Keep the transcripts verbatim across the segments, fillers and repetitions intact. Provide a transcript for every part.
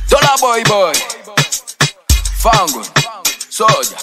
Dollar boy boy. Fango. Soldier.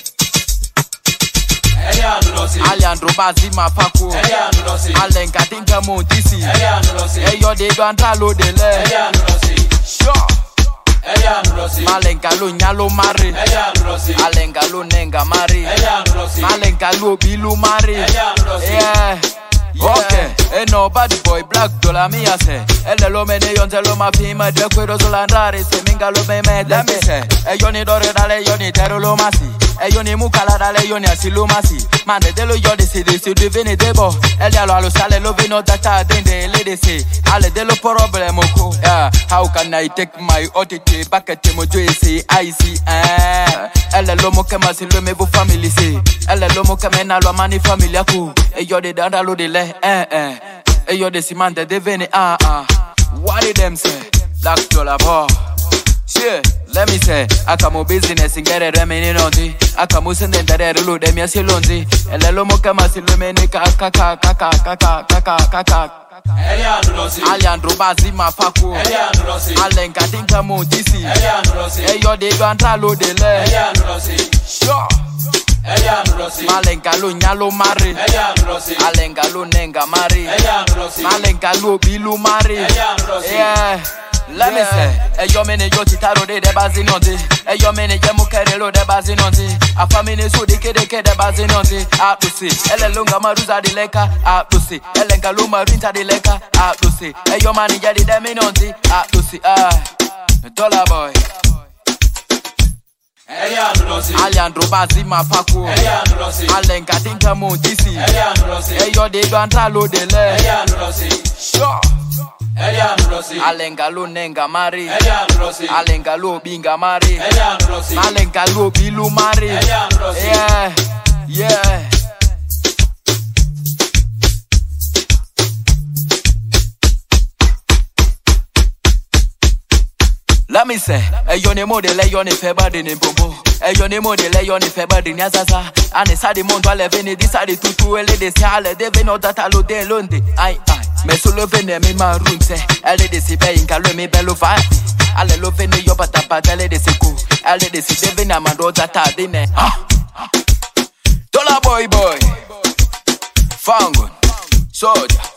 Alejandro Bazima Paco. Alenka Tinka Montisi. Eyo de Gantalo de Le. Sure. Malenka lo nyalo mari. Alenka lo nenga mari. Malenka lo bilu mari. Yeah. Okay, eh no bad boy black dollar me say. Elle lo mene yonze lo ma pima de kwero zolandare se minga lo me me let me say. Eh yoni dore dale yoni tero lo masi. Eh yoni mukala dale yoni asilo masi. Man de lo yodi se de se devene debo. Elle alo alo sale lo vino data dende le de se. Ale de lo problem ko. Yeah, how can I take my O T T back at mo jo say I see eh. Elle lo mo kema se lo me bo family se. Elle lo mo kema na lo mani family ko. Eh yodi danda lo de le eh eh. Hey yo de simante de vene ah ah. What did them say? Black dollar boy. Shit, let me say. Akamo business in get it remaining on the. Akamo sending that they load them yes lonzi. Ele lo mo kama si lo mene ka ka ka ka ka ka ka ka ka. Alejandro Bazima Paco. Alenka Tinka Montisi. Hey yo de Gantalo de Le. Sure. Malenka lo nyalo mari. Alenka lo nenga mari. Malenka lo bilu mari. Yeah. Let me say, eh yo mene yo titaro de de bazinonte. Eh yo mene ye mukerelo de bazinonte. Afa mene so de kede kede bazinonte. Apusi, ele longa maruza de leka. Apusi, elenka lo marinta de leka. Apusi, eh yo mani ye de minonte. Apusi, ah, dollar boy. Alejandro Bazima Paco. Alenka Tinka Montisi. Eyo de Gantalo de Le. Sure. Alenka lo nenga mari. Alenka lo binga mari. Alenka lo bilu mari. Yeah, yeah. Let me say, eh yo ne model eh yo ne feba de ne bobo. Eh yo ne model eh yo ne feba de nyasasa. Ane sa de mondo ale veni di sa de tutu ele de sale de veno data lo de londe. Ai ai. Me solo vene mi marunse. Ele de si be inka lo mi bello fa. Ale lo vene yo pata pata ele de seku. Ele de si de vena mando data de ne. Dollar boy boy. Fango. Soldier.